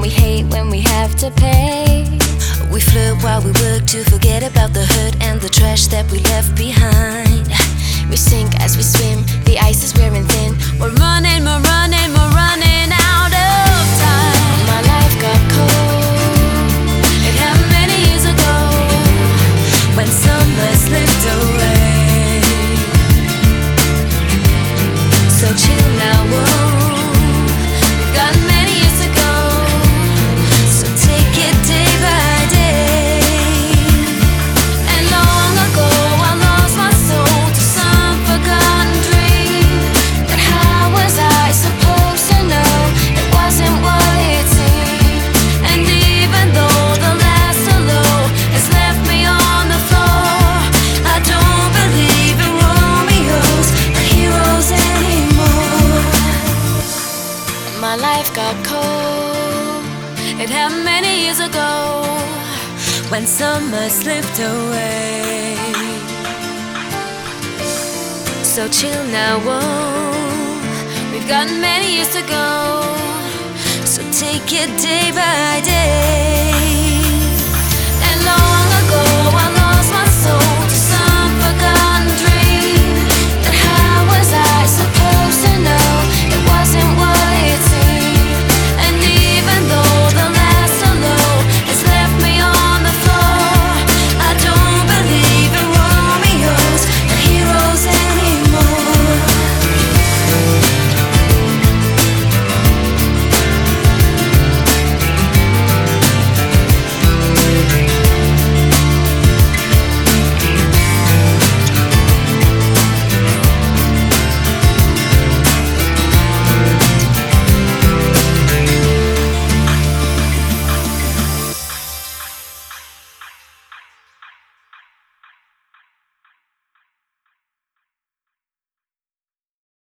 we hate when we have to pay. We flirt while we work to forget about the hurt and the trash that we left behind. We sink as we swim, the ice is wearing thin. We're running out of time. My life got cold. It happened many years ago, when summer slipped away. So chill now, whoa. We've got many years to go, so take it day by day. And long ago I lost my soul to some forgotten dream. But how was I supposed to know it wasn't what it seemed? And even though the last hello has left me on the floor, I don't believe in Romeos and heroes anymore. My life got cold. It happened many years ago, when summer slipped away. So chill now, whoa. We've got many years to go, so take it day by day.